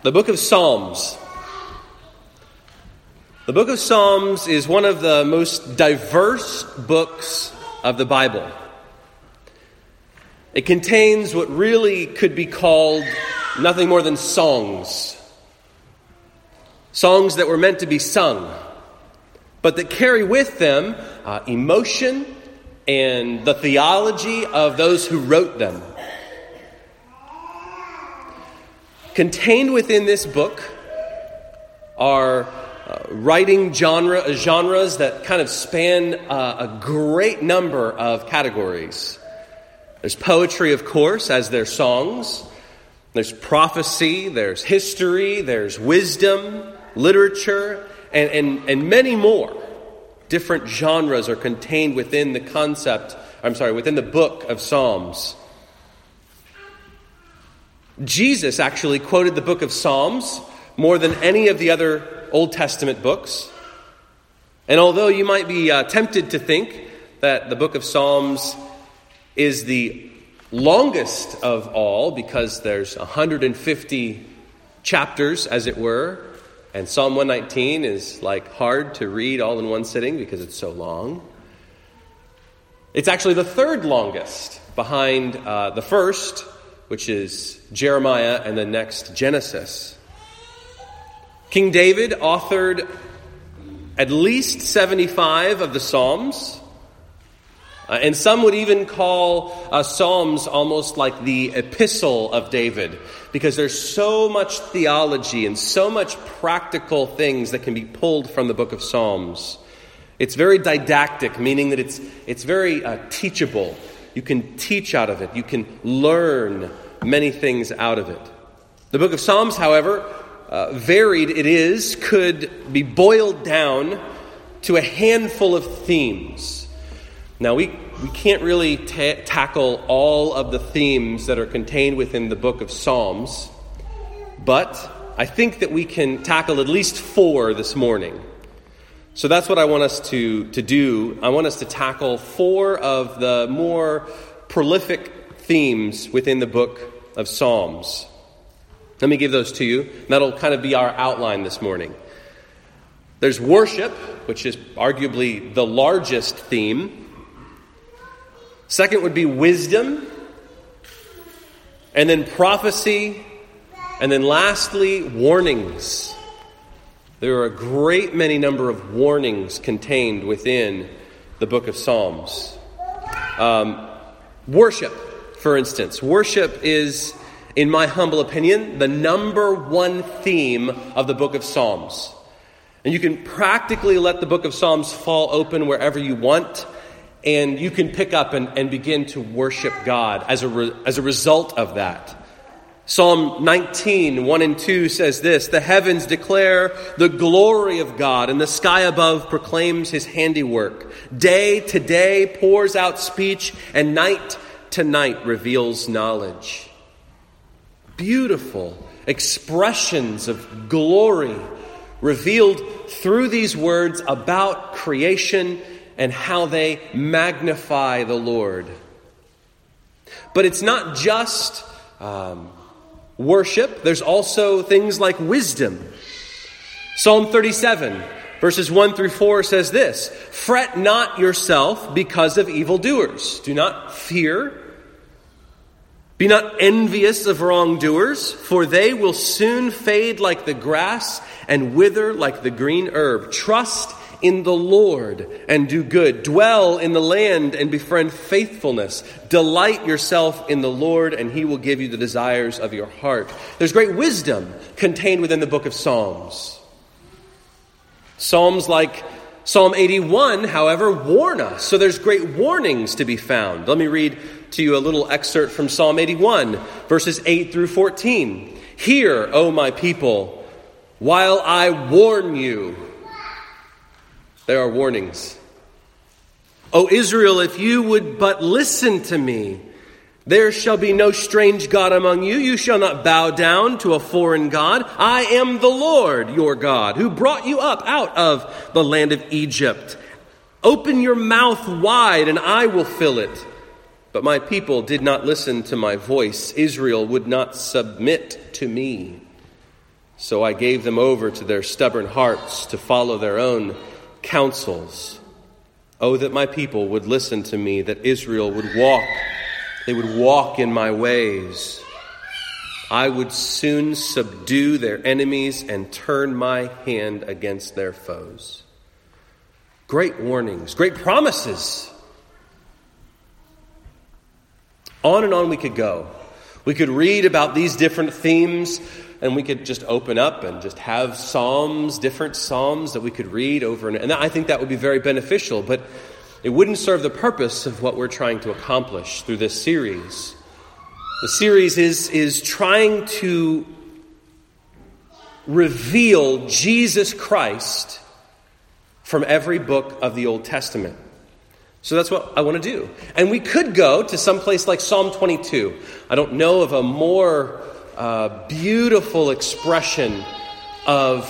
The book of Psalms. The book of Psalms is one of the most diverse books of the Bible. It contains what really could be called nothing more than songs. Songs that were meant to be sung, but that carry with them emotion and the theology of those who wrote them. Contained within this book are writing genres that kind of span a great number of categories. There's poetry, of course, as their songs. There's prophecy, there's history, there's wisdom, literature, and many more different genres are contained within within the book of Psalms. Jesus actually quoted the book of Psalms more than any of the other Old Testament books. And although you might be tempted to think that the book of Psalms is the longest of all because there's 150 chapters, as it were, and Psalm 119 is hard to read all in one sitting because it's so long. It's actually the third longest behind the first, which is Jeremiah, and the next Genesis. King David authored at least 75 of the Psalms. And some would even call Psalms almost like the epistle of David, because there's so much theology and so much practical things that can be pulled from the book of Psalms. It's very didactic, meaning that it's very teachable. You can teach out of it. You can learn many things out of it. The book of Psalms, however, varied it is, could be boiled down to a handful of themes. Now, we can't really tackle all of the themes that are contained within the book of Psalms, but I think that we can tackle at least 4 this morning. So that's what I want us to do. I want us to tackle 4 of the more prolific themes within the book of Psalms. Let me give those to you. That'll kind of be our outline this morning. There's worship, which is arguably the largest theme. Second would be wisdom, and then prophecy, and then lastly, warnings. There are a great many number of warnings contained within the book of Psalms. Worship, for instance. Worship is, in my humble opinion, the number one theme of the book of Psalms. And you can practically let the book of Psalms fall open wherever you want, and you can pick up and begin to worship God as a result of that. Psalm 19, 1 and 2 says this: "The heavens declare the glory of God, and the sky above proclaims his handiwork. Day to day pours out speech, and night to night reveals knowledge." Beautiful expressions of glory revealed through these words about creation and how they magnify the Lord. But it's not just worship. There's also things like wisdom. Psalm 37, verses 1 through 4 says this: "Fret not yourself because of evildoers. Do not fear. Be not envious of wrongdoers, for they will soon fade like the grass and wither like the green herb. Trust in the Lord and do good. Dwell in the land and befriend faithfulness. Delight yourself in the Lord, and he will give you the desires of your heart." There's great wisdom contained within the book of Psalms. Psalms like Psalm 81, however, warn us. So there's great warnings to be found. Let me read to you a little excerpt from Psalm 81, verses 8 through 14. "Hear, O my people, while I warn you." There are warnings. "O Israel, if you would but listen to me, there shall be no strange God among you. You shall not bow down to a foreign god. I am the Lord your God, who brought you up out of the land of Egypt. Open your mouth wide, and I will fill it. But my people did not listen to my voice. Israel would not submit to me. So I gave them over to their stubborn hearts to follow their own counsels. Oh, that my people would listen to me, that Israel would walk. They would walk in my ways. I would soon subdue their enemies and turn my hand against their foes. Great warnings, great promises. On and on we could go. We could read about these different themes, and we could just open up and just have psalms, different psalms that we could read over. And I think that would be very beneficial, but it wouldn't serve the purpose of what we're trying to accomplish through this series. The series is trying to reveal Jesus Christ from every book of the Old Testament. So that's what I want to do. And we could go to some place like Psalm 22. I don't know of a more beautiful expression of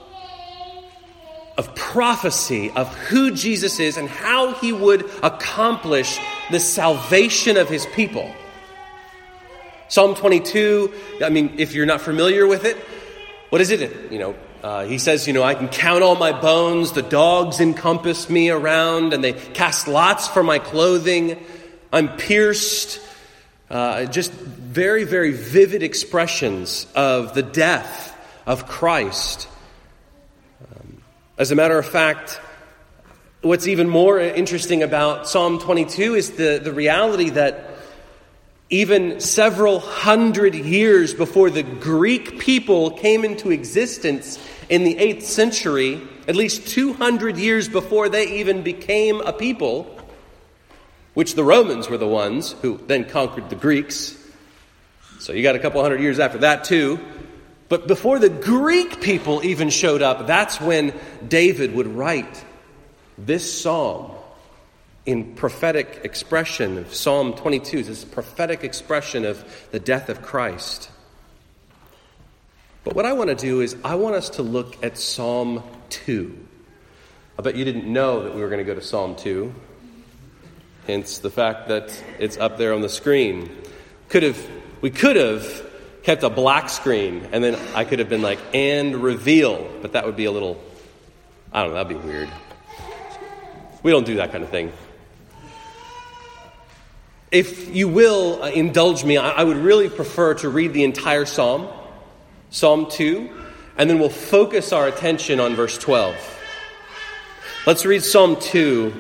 prophecy of who Jesus is and how he would accomplish the salvation of his people. Psalm 22, if you're not familiar with it, what is it? He says, I can count all my bones. The dogs encompass me around and they cast lots for my clothing. I'm pierced. Just very, very vivid expressions of the death of Christ. As a matter of fact, what's even more interesting about Psalm 22 is the reality that even several hundred years before the Greek people came into existence in the 8th century, at least 200 years before they even became a people, which the Romans were the ones who then conquered the Greeks. So you got a couple hundred years after that too. But before the Greek people even showed up, that's when David would write this psalm in prophetic expression of Psalm 22. This prophetic expression of the death of Christ. But what I want to do is I want us to look at Psalm 2. I bet you didn't know that we were going to go to Psalm 2. Hence the fact that it's up there on the screen. We could have kept a black screen, and then I could have been like, and reveal. But that would be a little, I don't know, that'd be weird. We don't do that kind of thing. If you will indulge me, I would really prefer to read the entire psalm, Psalm 2, and then we'll focus our attention on verse 12. Let's read Psalm 2.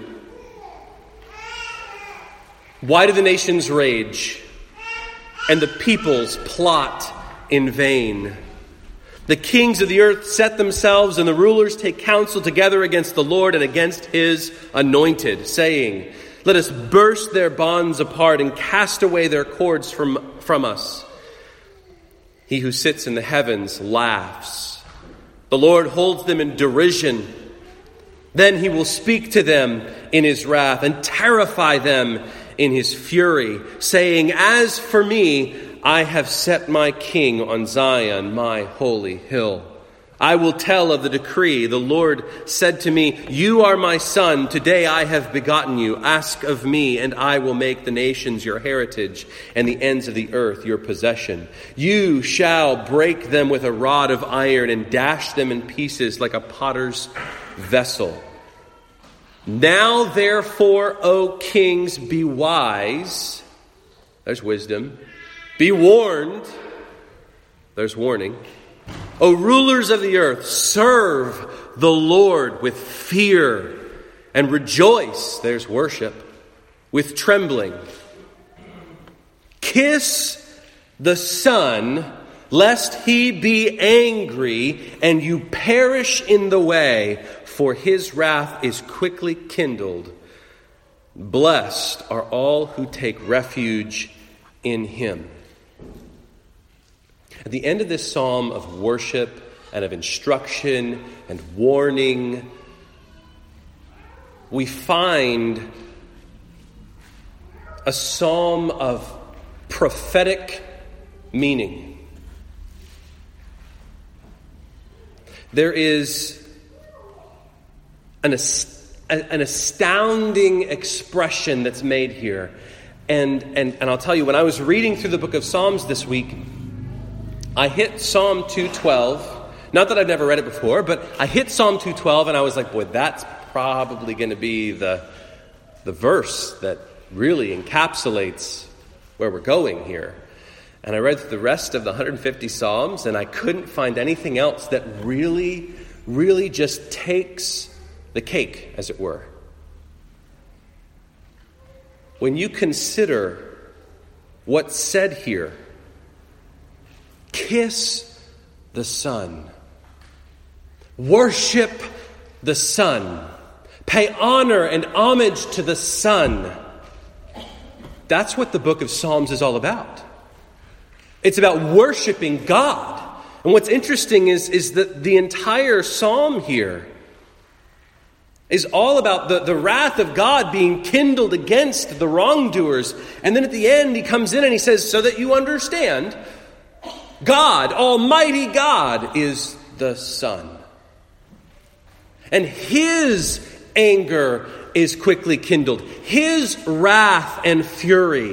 Why do the nations rage, and the peoples plot in vain? The kings of the earth set themselves, and the rulers take counsel together against the Lord and against his anointed, saying, let us burst their bonds apart and cast away their cords from us. He who sits in the heavens laughs. The Lord holds them in derision. Then he will speak to them in his wrath and terrify them in his fury, saying, as for me, I have set my king on Zion, my holy hill. I will tell of the decree. The Lord said to me, you are my son. Today I have begotten you. Ask of me, and I will make the nations your heritage and the ends of the earth your possession. You shall break them with a rod of iron and dash them in pieces like a potter's vessel. Now therefore, O kings, be wise. There's wisdom. Be warned. There's warning. O rulers of the earth, serve the Lord with fear and rejoice, there's worship, with trembling. Kiss the Son, lest he be angry and you perish in the way, for his wrath is quickly kindled. Blessed are all who take refuge in him. At the end of this psalm of worship and of instruction and warning, we find a psalm of prophetic meaning. There is an astounding expression that's made here. And I'll tell you, when I was reading through the book of Psalms this week, I hit Psalm 2:12, Not that I've never read it before, but I hit Psalm 212 and I was like, boy, that's probably going to be the verse that really encapsulates where we're going here. And I read the rest of the 150 Psalms, and I couldn't find anything else that really, really just takes the cake, as it were. When you consider what's said here, kiss the Son, worship the Son, pay honor and homage to the Son. That's what the book of Psalms is all about. It's about worshiping God. And what's interesting is that the entire psalm here is all about the wrath of God being kindled against the wrongdoers. And then at the end, he comes in and he says, so that you understand, God, Almighty God, is the Son. And his anger is quickly kindled. His wrath and fury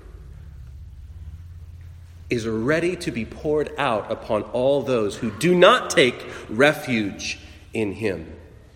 is ready to be poured out upon all those who do not take refuge in him.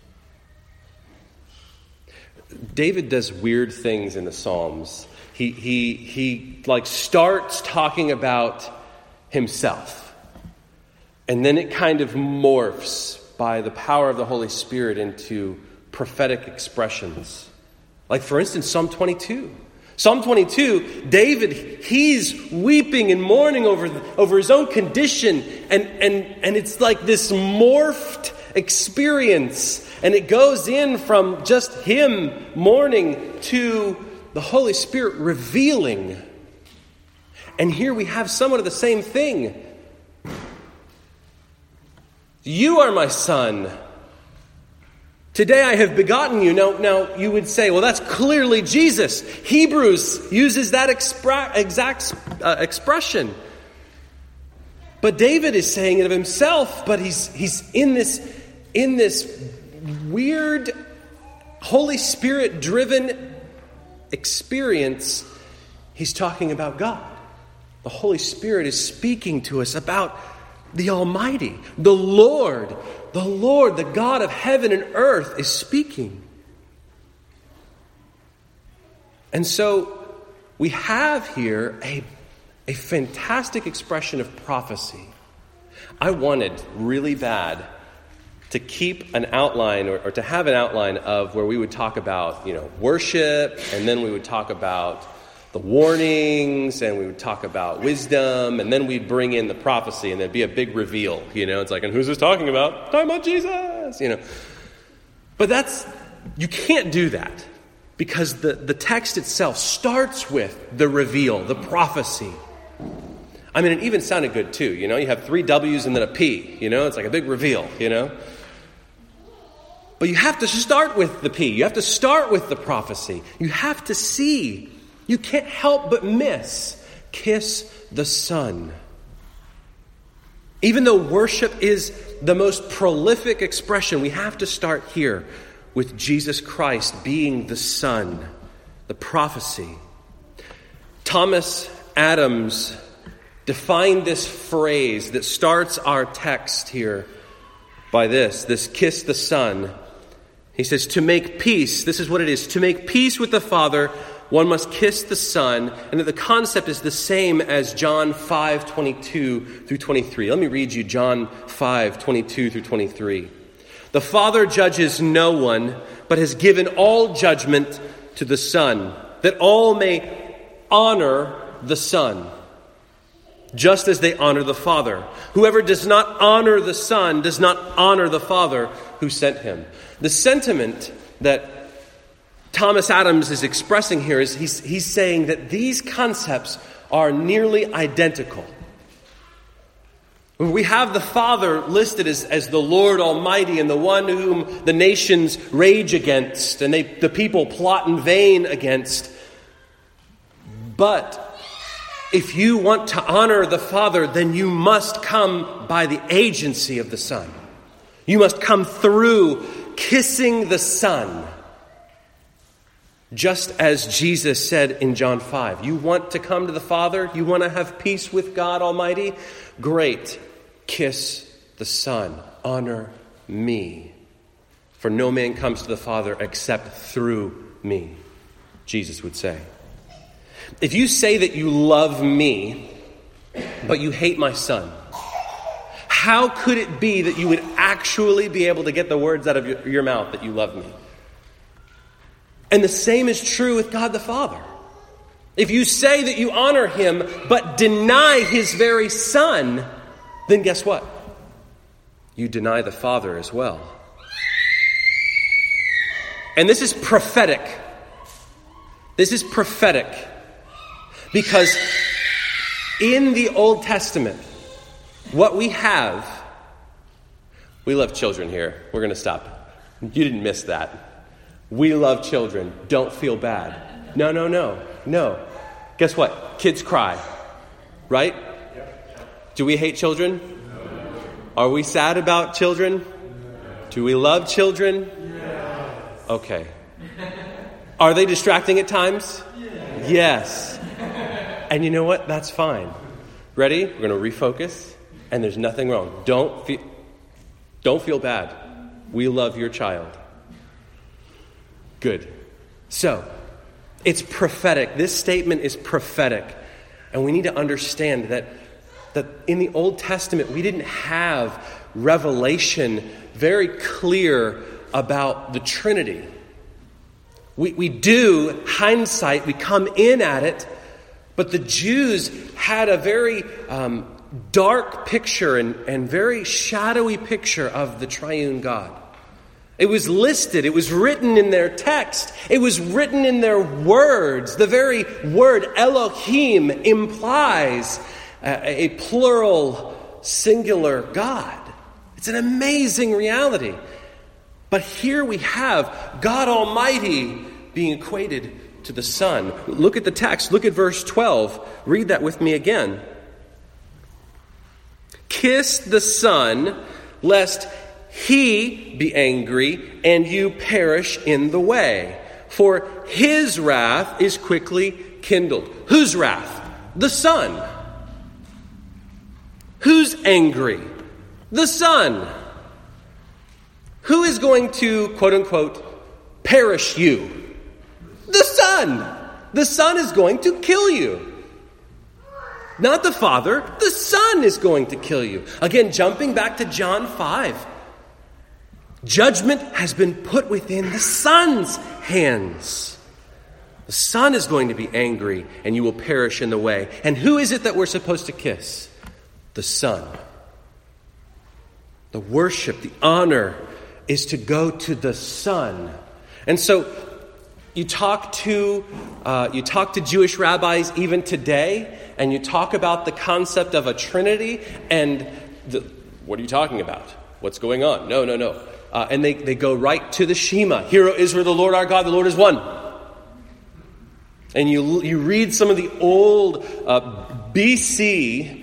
David does weird things in the Psalms. He starts talking about himself, and then it kind of morphs by the power of the Holy Spirit into prophetic expressions. Like, for instance, Psalm 22. Psalm 22, David, he's weeping and mourning over his own condition, and it's like this morphed experience, and it goes in from just him mourning to the Holy Spirit revealing. And here we have somewhat of the same thing. You are my son. Today I have begotten you. Now you would say, well, that's clearly Jesus. Hebrews uses that exact expression. But David is saying it of himself, but he's in this weird Holy Spirit driven experience. He's talking about God. The Holy Spirit is speaking to us about the Almighty, the Lord, the God of heaven and earth is speaking. And so we have here a fantastic expression of prophecy. I wanted really bad to keep an outline or to have an outline of where we would talk about, worship, and then we would talk about the warnings, and we would talk about wisdom, and then we'd bring in the prophecy, and there'd be a big reveal. It's like, and who's this talking about? Talking about Jesus, But you can't do that, because the text itself starts with the reveal, the prophecy. I mean, it even sounded good too, you have 3 W's and then a P, it's like a big reveal, But you have to start with the P. You have to start with the prophecy. You have to see. You can't help but miss. Kiss the Son. Even though worship is the most prolific expression, we have to start here with Jesus Christ being the Son, the prophecy. Thomas Adams defined this phrase that starts our text here by this kiss the Son. He says, to make peace, this is what it is, to make peace with the Father, one must kiss the Son, and that the concept is the same as John 5:22 through 23. Let me read you John 5:22 through 23. The Father judges no one, but has given all judgment to the Son, that all may honor the Son, just as they honor the Father. Whoever does not honor the Son does not honor the Father who sent him. The sentiment that Thomas Adams is expressing here is he's saying that these concepts are nearly identical. We have the Father listed as the Lord Almighty and the one whom the nations rage against and the people plot in vain against. But if you want to honor the Father, then you must come by the agency of the Son. You must come through kissing the Son. Just as Jesus said in John 5, you want to come to the Father? You want to have peace with God Almighty? Great. Kiss the Son, honor me. For no man comes to the Father except through me, Jesus would say. If you say that you love me, but you hate my Son, how could it be that you would actually be able to get the words out of your mouth that you love me? And the same is true with God the Father. If you say that you honor him, but deny his very Son, then guess what? You deny the Father as well. And this is prophetic. This is prophetic. Because in the Old Testament, what we have, we love children here. We're going to stop. You didn't miss that. We love children. Don't feel bad. No. Guess what? Kids cry. Right? Do we hate children? Are we sad about children? Do we love children? Okay. Are they distracting at times? Yes. And you know what? That's fine. Ready? We're going to refocus. And there's nothing wrong. Don't feel bad. We love your child. Good. So, it's prophetic. This statement is prophetic. And we need to understand that in the Old Testament, we didn't have revelation very clear about the Trinity. We do, hindsight, we come in at it, but the Jews had a very dark picture and very shadowy picture of the triune God. It was listed, it was written in their text, it was written in their words. The very word Elohim implies a plural, singular God. It's an amazing reality. But here we have God Almighty being equated to the Son. Look at the text. Look at verse 12. Read that with me again. Kiss the Son, lest he be angry and you perish in the way. For his wrath is quickly kindled. Whose wrath? The Son. Who's angry? The Son. Who is going to, quote unquote, perish you? The Son. The Son is going to kill you. Not the Father. The Son is going to kill you. Again, jumping back to John 5. Judgment has been put within the Son's hands. The Son is going to be angry and you will perish in the way. And who is it that we're supposed to kiss? The Son. The worship, the honor is to go to the Son. And so you talk to Jewish rabbis even today, and you talk about the concept of a Trinity, and what are you talking about? What's going on? No. And they go right to the Shema. Hear, O Israel, the Lord our God, the Lord is one. And you read some of the old BC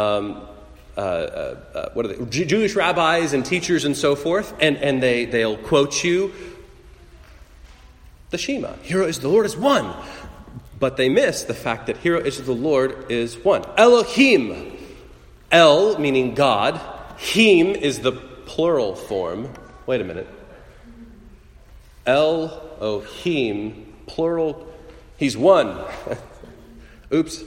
Jewish rabbis and teachers and so forth, and they'll quote you the Shema. Hear, O Israel, the Lord is one. But they miss the fact that Hear, O Israel, the Lord is one. Elohim. El meaning God. Him is the plural form. Wait a minute. Elohim, plural. He's one. Oops.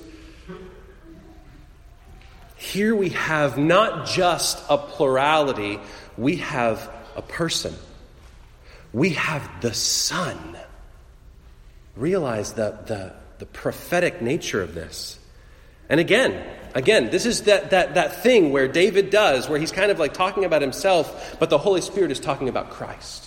Here we have not just a plurality, we have a person. We have the Son. Realize the prophetic nature of this. And again, this is that thing where David does, where he's kind of like talking about himself, but the Holy Spirit is talking about Christ.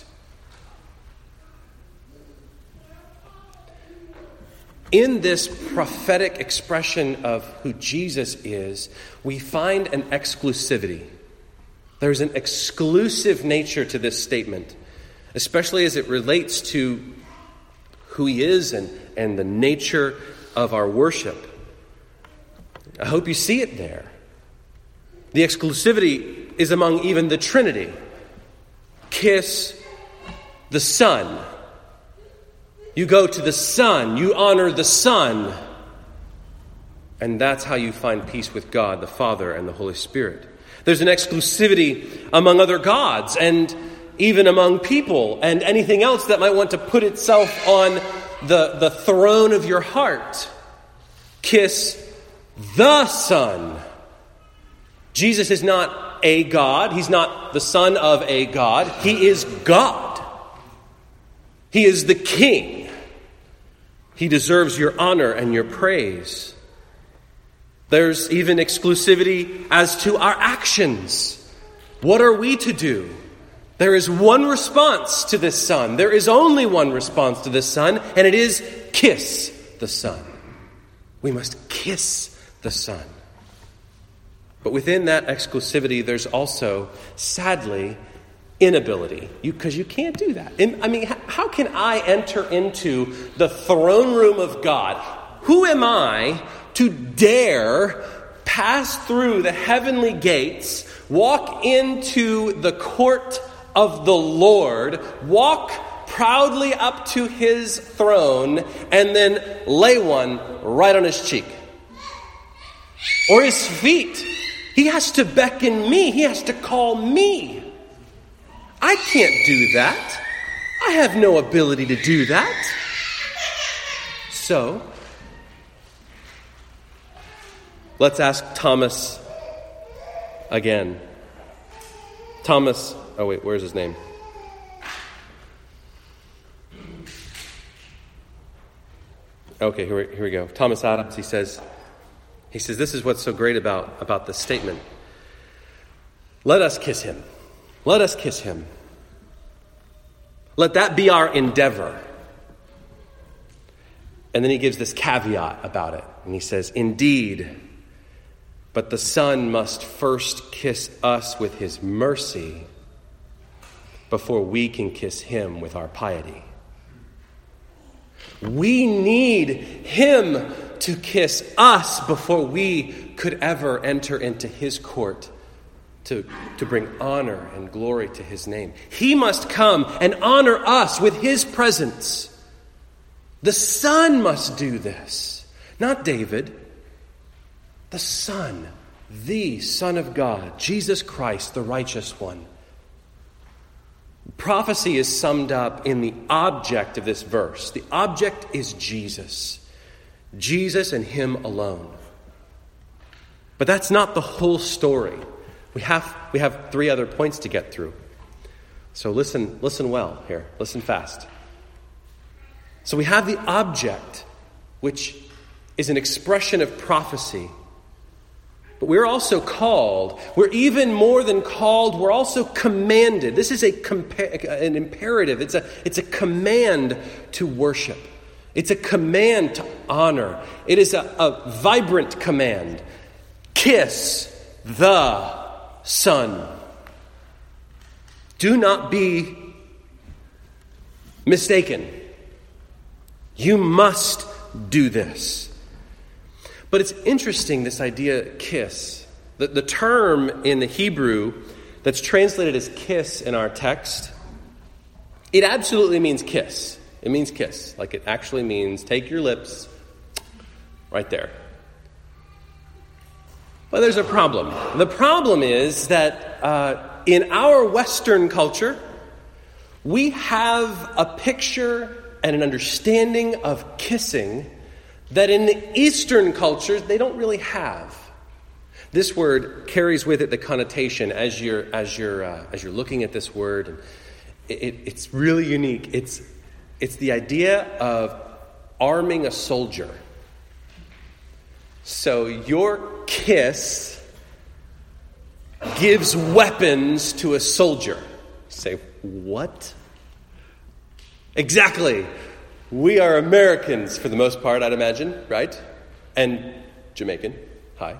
In this prophetic expression of who Jesus is, we find an exclusivity. There's an exclusive nature to this statement, especially as it relates to who he is and the nature of our worship. I hope you see it there. The exclusivity is among even the Trinity. Kiss the Son. You go to the Son. You honor the Son. And that's how you find peace with God, the Father, and the Holy Spirit. There's an exclusivity among other gods and even among people and anything else that might want to put itself on the throne of your heart. Kiss the Son. Jesus is not a God. He's not the son of a God. He is God. He is the King. He deserves your honor and your praise. There's even exclusivity as to our actions. What are we to do? There is one response to this Son. There is only one response to this Son, and it is kiss the Son. We must kiss the Son. But within that exclusivity, there's also, sadly, inability. Because you can't do that. I mean, how can I enter into the throne room of God? Who am I to dare pass through the heavenly gates, walk into the court of the Lord, walk proudly up to his throne, and then lay one right on his cheek? Or his feet. He has to beckon me. He has to call me. I can't do that. I have no ability to do that. So, let's ask Thomas again. Thomas, oh wait, where's his name? Okay, here we go. Thomas Adams, he says, this is what's so great about this statement. Let us kiss him. Let us kiss him. Let that be our endeavor. And then he gives this caveat about it. And he says, indeed, but the Son must first kiss us with his mercy before we can kiss him with our piety. We need him to kiss us before we could ever enter into his court to bring honor and glory to his name. He must come and honor us with his presence. The Son must do this, not David. The Son, the Son of God, Jesus Christ, the righteous one. Prophecy is summed up in the object of this verse. The object is Jesus. Jesus and him alone. But that's not the whole story. We have 3 other points to get through. So listen well here. Listen fast. So we have the object, which is an expression of prophecy. But we're also called. We're even more than called. We're also commanded. This is an imperative. It's a command to worship. It's a command to honor. It is a vibrant command. Kiss the Son. Do not be mistaken. You must do this. But it's interesting, this idea, kiss. The term in the Hebrew that's translated as kiss in our text, it absolutely means kiss. It means kiss. Like it actually means take your lips right there. But there's a problem. The problem is that in our Western culture, we have a picture and an understanding of kissing that in the Eastern cultures they don't really have. This word carries with it the connotation as you're looking at this word, and it's really unique. It's the idea of arming a soldier. So your kiss gives weapons to a soldier. Say, what? Exactly. We are Americans for the most part, I'd imagine, right? And Jamaican. Hi.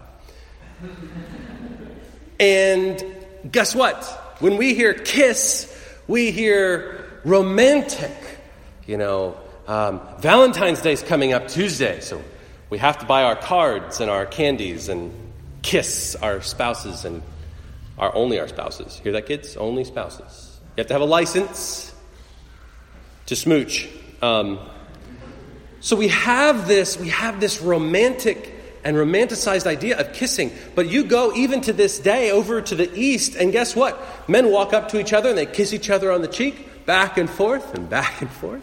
And guess what? When we hear kiss, we hear romantic. Valentine's Day's coming up Tuesday, so we have to buy our cards and our candies and kiss our spouses and only our spouses. Hear that, kids? Only spouses. You have to have a license to smooch. So we have this romantic and romanticized idea of kissing. But you go even to this day over to the East, and guess what? Men walk up to each other and they kiss each other on the cheek, back and forth and back and forth.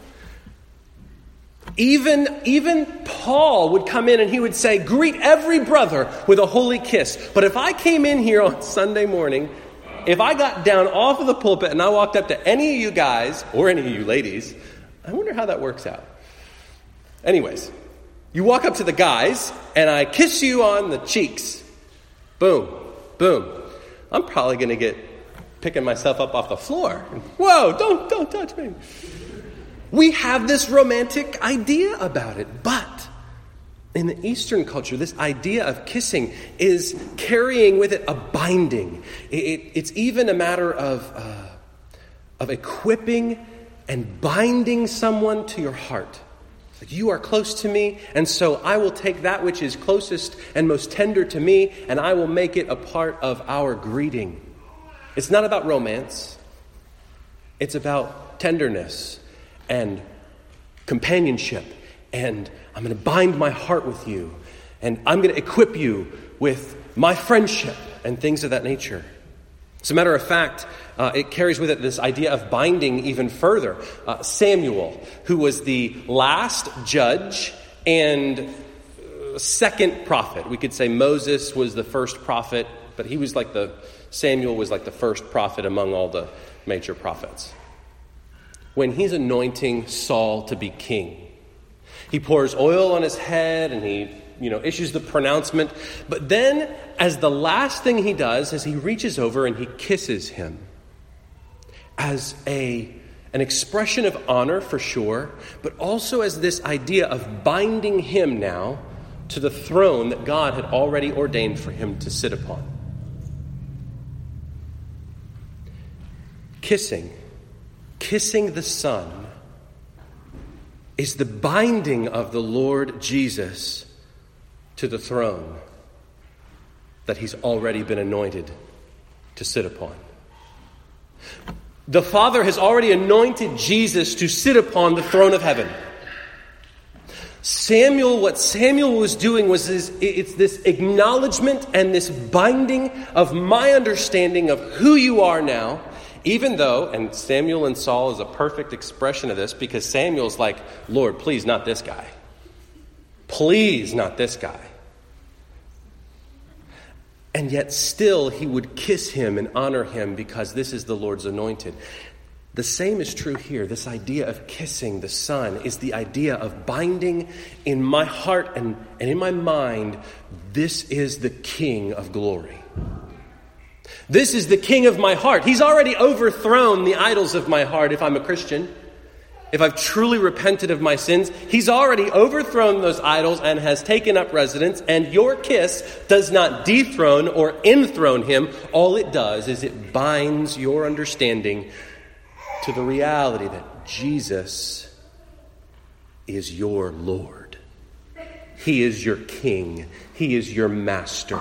Even Paul would come in and he would say, greet every brother with a holy kiss. But if I came in here on Sunday morning, if I got down off of the pulpit and I walked up to any of you guys, or any of you ladies, I wonder how that works out. Anyways, you walk up to the guys and I kiss you on the cheeks. Boom, boom. I'm probably going to get picking myself up off the floor. Whoa, don't touch me. We have this romantic idea about it, but in the Eastern culture, this idea of kissing is carrying with it a binding. It's even a matter of equipping and binding someone to your heart. It's like, you are close to me, and so I will take that which is closest and most tender to me, and I will make it a part of our greeting. It's not about romance. It's about tenderness and companionship, and I'm going to bind my heart with you, and I'm going to equip you with my friendship and things of that nature. As a matter of fact, it carries with it this idea of binding even further. Samuel, who was the last judge and second prophet. We could say Moses was the first prophet, but Samuel was like the first prophet among all the major prophets. When he's anointing Saul to be king, he pours oil on his head and he, issues the pronouncement. But then, as the last thing he does, is he reaches over and he kisses him as an expression of honor for sure, but also as this idea of binding him now to the throne that God had already ordained for him to sit upon. Kissing the Son is the binding of the Lord Jesus to the throne that he's already been anointed to sit upon. The Father has already anointed Jesus to sit upon the throne of heaven. What Samuel was doing was it's this acknowledgement and this binding of my understanding of who you are now. Even though, and Samuel and Saul is a perfect expression of this, because Samuel's like, Lord, please not this guy. Please not this guy. And yet still he would kiss him and honor him because this is the Lord's anointed. The same is true here. This idea of kissing the Son is the idea of binding in my heart and in my mind. This is the King of glory. This is the King of my heart. He's already overthrown the idols of my heart if I'm a Christian. If I've truly repented of my sins, he's already overthrown those idols and has taken up residence. And your kiss does not dethrone or enthrone him. All it does is it binds your understanding to the reality that Jesus is your Lord. He is your King. He is your Master.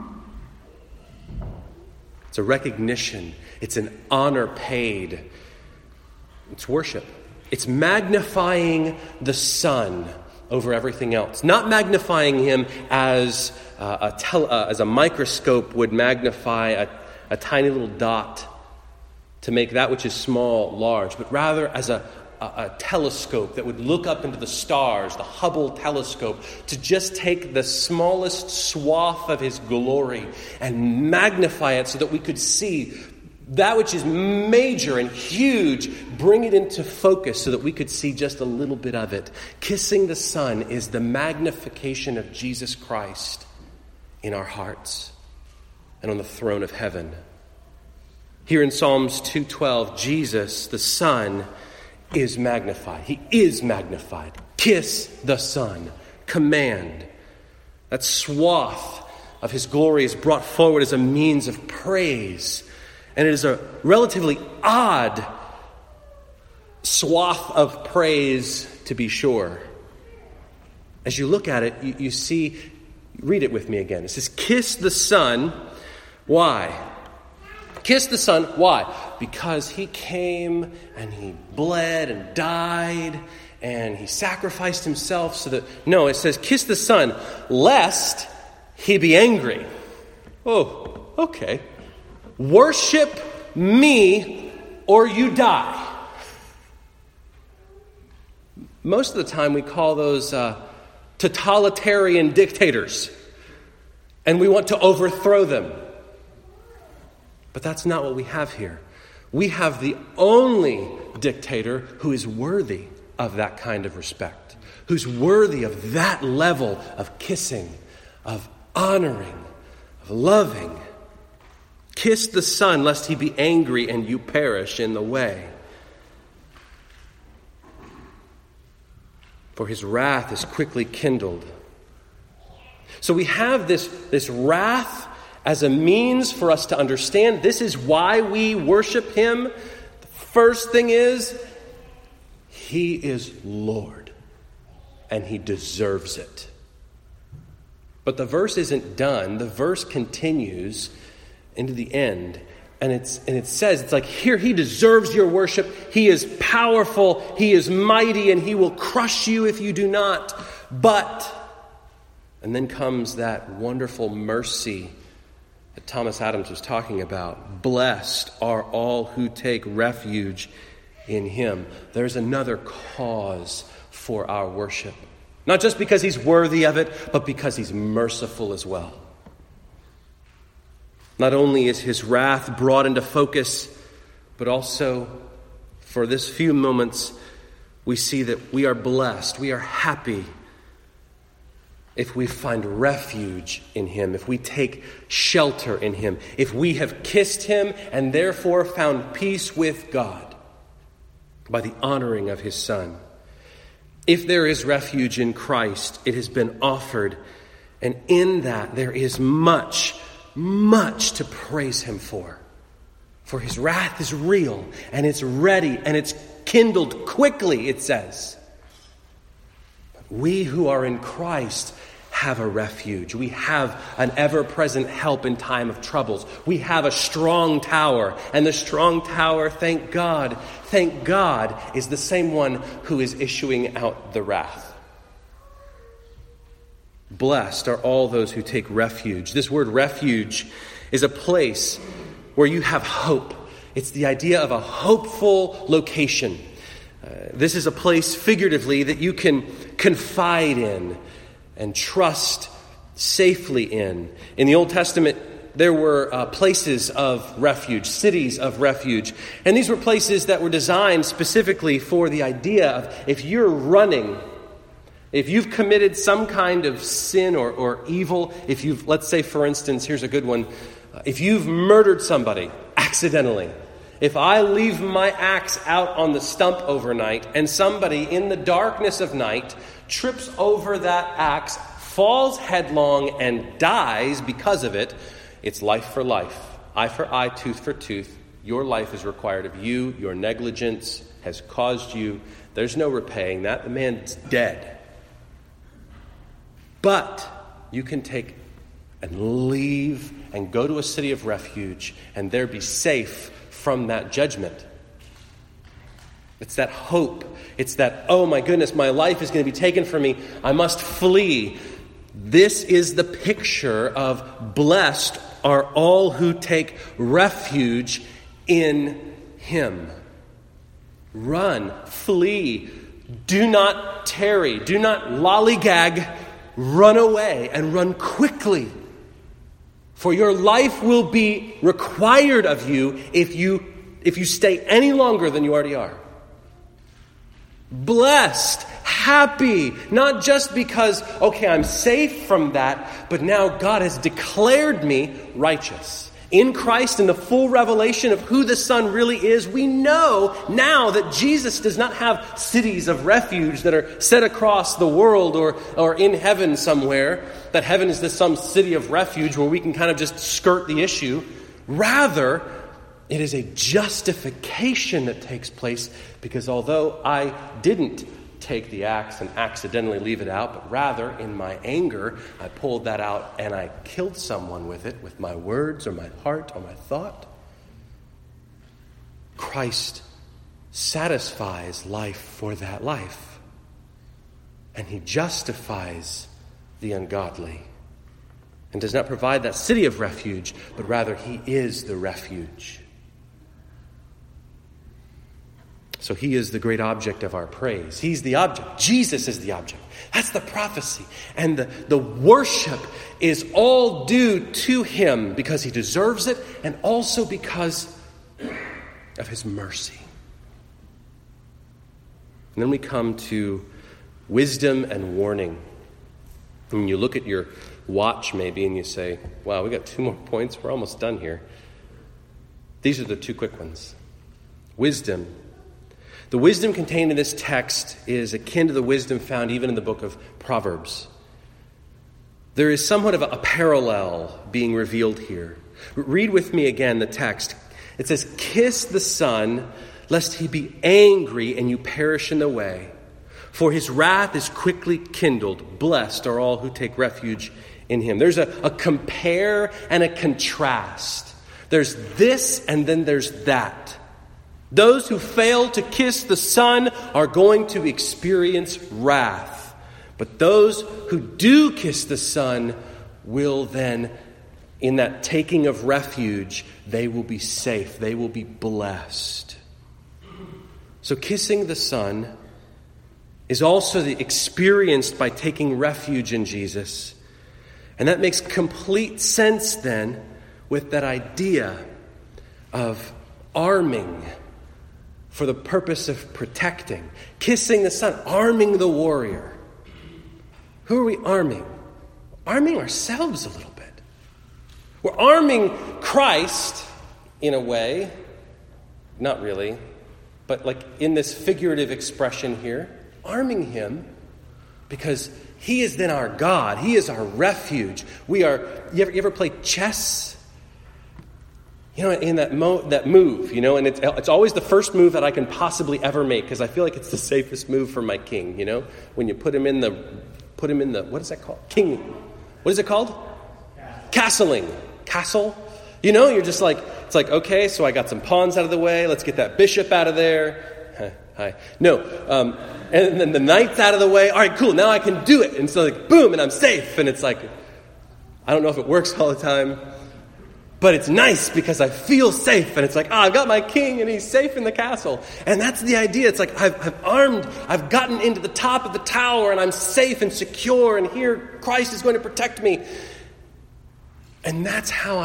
It's a recognition. It's an honor paid. It's worship. It's magnifying the Son over everything else. Not magnifying him as a microscope would magnify a tiny little dot to make that which is small large, but rather as a telescope that would look up into the stars, the Hubble telescope, to just take the smallest swath of his glory and magnify it so that we could see that which is major and huge, bring it into focus so that we could see just a little bit of it. Kissing the Son is the magnification of Jesus Christ in our hearts and on the throne of heaven. Here in Psalms 2:12, Jesus, the Son, is magnified. He is magnified. Kiss the Son. Command. That swath of his glory is brought forward as a means of praise. And it is a relatively odd swath of praise, to be sure. As you look at it, you see, read it with me again. It says, kiss the Son. Why? Kiss the Son. Why? Because he came and he bled and died and he sacrificed himself so that... No, it says, kiss the Son, lest he be angry. Oh, okay. Worship me or you die. Most of the time we call those totalitarian dictators, and we want to overthrow them. But that's not what we have here. We have the only dictator who is worthy of that kind of respect, who's worthy of that level of kissing, of honoring, of loving. Kiss the Son, lest he be angry and you perish in the way. For his wrath is quickly kindled. So we have this wrath as a means for us to understand this is why we worship him. The first thing is, he is Lord, and he deserves it. But the verse isn't done. The verse continues into the end. And it says, it's like, here, he deserves your worship. He is powerful. He is mighty, and he will crush you if you do not. But, and then comes that wonderful mercy that Thomas Adams was talking about. Blessed are all who take refuge in him. There's another cause for our worship. Not just because he's worthy of it, but because he's merciful as well. Not only is his wrath brought into focus, but also for this few moments, we see that we are blessed, we are happy if we find refuge in him, if we take shelter in him, if we have kissed him and therefore found peace with God by the honoring of his Son. If there is refuge in Christ, it has been offered, and in that there is much to praise him for. For his wrath is real, and it's ready, and it's kindled quickly, it says. But we who are in Christ have a refuge. We have an ever-present help in time of troubles. We have a strong tower, and the strong tower, thank God, is the same one who is issuing out the wrath. Blessed are all those who take refuge. This word refuge is a place where you have hope. It's the idea of a hopeful location. This is a place, figuratively, that you can confide in and trust safely in. In the Old Testament, there were places of refuge, cities of refuge. And these were places that were designed specifically for the idea of if you're running, if you've committed some kind of sin or evil, if you've, let's say, for instance, here's a good one. If you've murdered somebody accidentally, if I leave my axe out on the stump overnight and somebody in the darkness of night trips over that axe, falls headlong, and dies because of it, it's life for life. Eye for eye, tooth for tooth. Your life is required of you. Your negligence has caused you. There's no repaying that. The man's dead. But you can take and leave and go to a city of refuge and there be safe from that judgment. It's that hope. It's that, oh my goodness, my life is going to be taken from me. I must flee. This is the picture of blessed are all who take refuge in him. Run, flee, do not tarry, do not lollygag, run away and run quickly. For your life will be required of you if you stay any longer than you already are. Blessed, happy, not just because, okay, I'm safe from that, but now God has declared me righteous. In Christ, in the full revelation of who the Son really is, we know now that Jesus does not have cities of refuge that are set across the world or in heaven somewhere, that heaven is some city of refuge where we can kind of just skirt the issue. Rather, it is a justification that takes place because although I didn't take the axe and accidentally leave it out, but rather in my anger, I pulled that out and I killed someone with it, with my words or my heart or my thought. Christ satisfies life for that life. and he justifies the ungodly, and does not provide that city of refuge, but rather he is the refuge. So he is the great object of our praise. He's the object. Jesus is the object. That's the prophecy. And the worship is all due to him because he deserves it and also because of his mercy. And then we come to wisdom and warning. And you look at your watch maybe and you say, wow, we got 2 more points. We're almost done here. These are the 2 quick ones. Wisdom. The wisdom contained in this text is akin to the wisdom found even in the book of Proverbs. There is somewhat of a parallel being revealed here. Read with me again the text. It says, "Kiss the Son, lest he be angry and you perish in the way. For his wrath is quickly kindled. Blessed are all who take refuge in him." There's a compare and a contrast. There's this and then there's that. Those who fail to kiss the Son are going to experience wrath. But those who do kiss the Son will then, in that taking of refuge, they will be safe. They will be blessed. So kissing the Son is also experienced by taking refuge in Jesus. And that makes complete sense then with that idea of arming for the purpose of protecting. Kissing the Son, arming the warrior. Who are we arming? Arming ourselves a little bit. We're arming Christ in a way, not really, but like in this figurative expression here, arming him because he is then our God. He is our refuge. You ever play chess? You know, in that move, you know, and it's always the first move that I can possibly ever make because I feel like it's the safest move for my king, you know? When you put him in the, what is that called? King. What is it called? Castling. Castle. You know, you're just like, it's like, okay, so I got some pawns out of the way. Let's get that bishop out of there. Hi. No. And then the knight's out of the way. All right, cool. Now I can do it. And so like, boom, and I'm safe. And it's like, I don't know if it works all the time. But it's nice because I feel safe. And it's like, I've got my king and he's safe in the castle. And that's the idea. It's like I've gotten into the top of the tower and I'm safe and secure. And here Christ is going to protect me. And that's how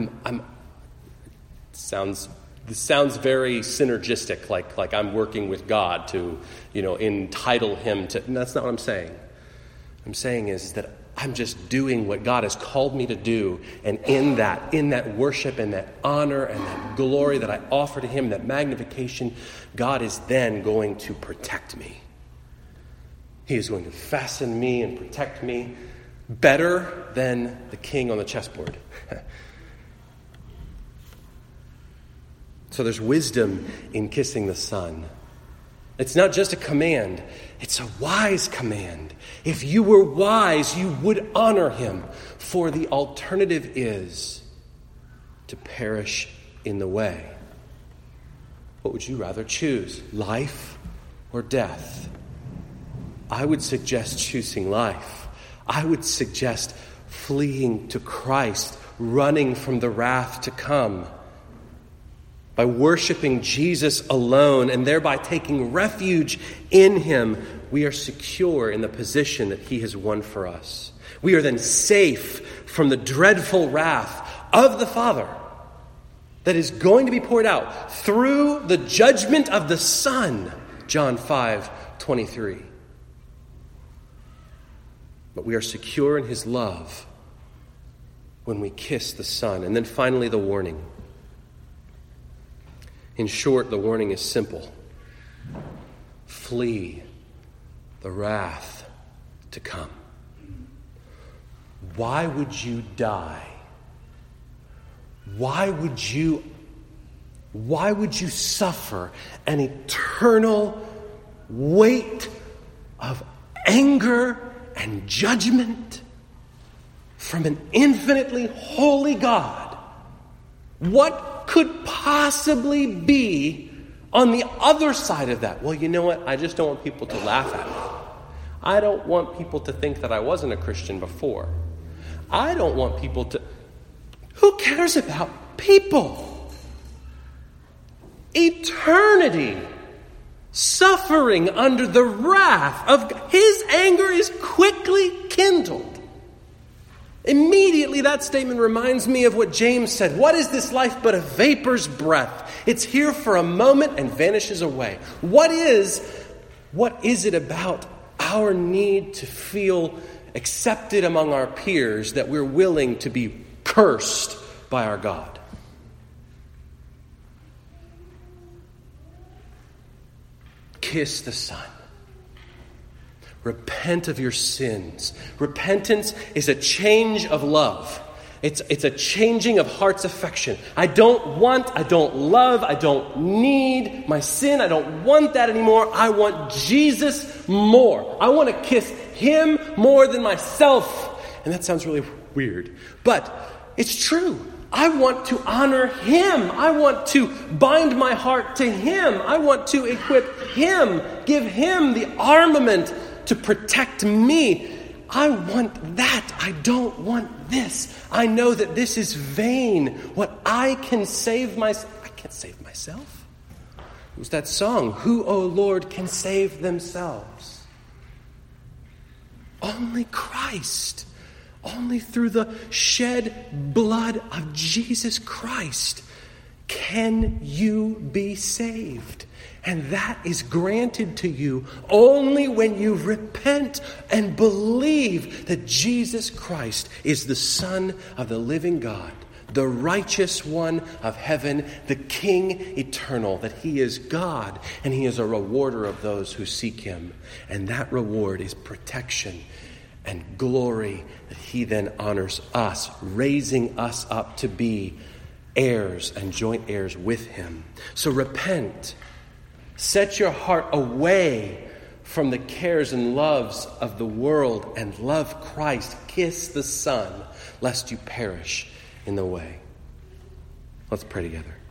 this sounds very synergistic. Like I'm working with God to, you know, entitle him to. And that's not what I'm saying. What I'm saying is that I'm just doing what God has called me to do. And in that worship and that honor and that glory that I offer to him, that magnification, God is then going to protect me. He is going to fasten me and protect me better than the king on the chessboard. So there's wisdom in kissing the Son. It's not just a command. It's a wise command. If you were wise, you would honor him. For the alternative is to perish in the way. What would you rather choose? Life or death? I would suggest choosing life. I would suggest fleeing to Christ, running from the wrath to come. By worshiping Jesus alone and thereby taking refuge in him, we are secure in the position that he has won for us. We are then safe from the dreadful wrath of the Father that is going to be poured out through the judgment of the Son, John 5:23. But we are secure in his love when we kiss the Son. And then finally, the warning. In short, the warning is simple. Flee the wrath to come. Why would you die? Why would you suffer an eternal weight of anger and judgment from an infinitely holy God? What could possibly be on the other side of that? Well, you know what? I just don't want people to laugh at me. I don't want people to think that I wasn't a Christian before. I don't want people to... Who cares about people? Eternity, suffering under the wrath of his anger is quickly kindled. Immediately that statement reminds me of what James said. What is this life but a vapor's breath? It's here for a moment and vanishes away. What is it about our need to feel accepted among our peers that we're willing to be cursed by our God? Kiss the Son. Repent of your sins. Repentance is a change of love. It's a changing of heart's affection. I don't love, I don't need my sin. I don't want that anymore. I want Jesus more. I want to kiss him more than myself. And that sounds really weird, but it's true. I want to honor him. I want to bind my heart to him. I want to equip him, give him the armament to protect me. I want that. I don't want this. I know that this is vain. What I can save myself. I can't save myself. Who's that song? Who, O Lord, can save themselves? Only Christ. Only through the shed blood of Jesus Christ can you be saved. And that is granted to you only when you repent and believe that Jesus Christ is the Son of the living God, the righteous one of heaven, the King eternal, that he is God and he is a rewarder of those who seek him. And that reward is protection and glory that he then honors us, raising us up to be heirs and joint heirs with him. So repent. Set your heart away from the cares and loves of the world and love Christ. Kiss the Son, lest you perish in the way. Let's pray together.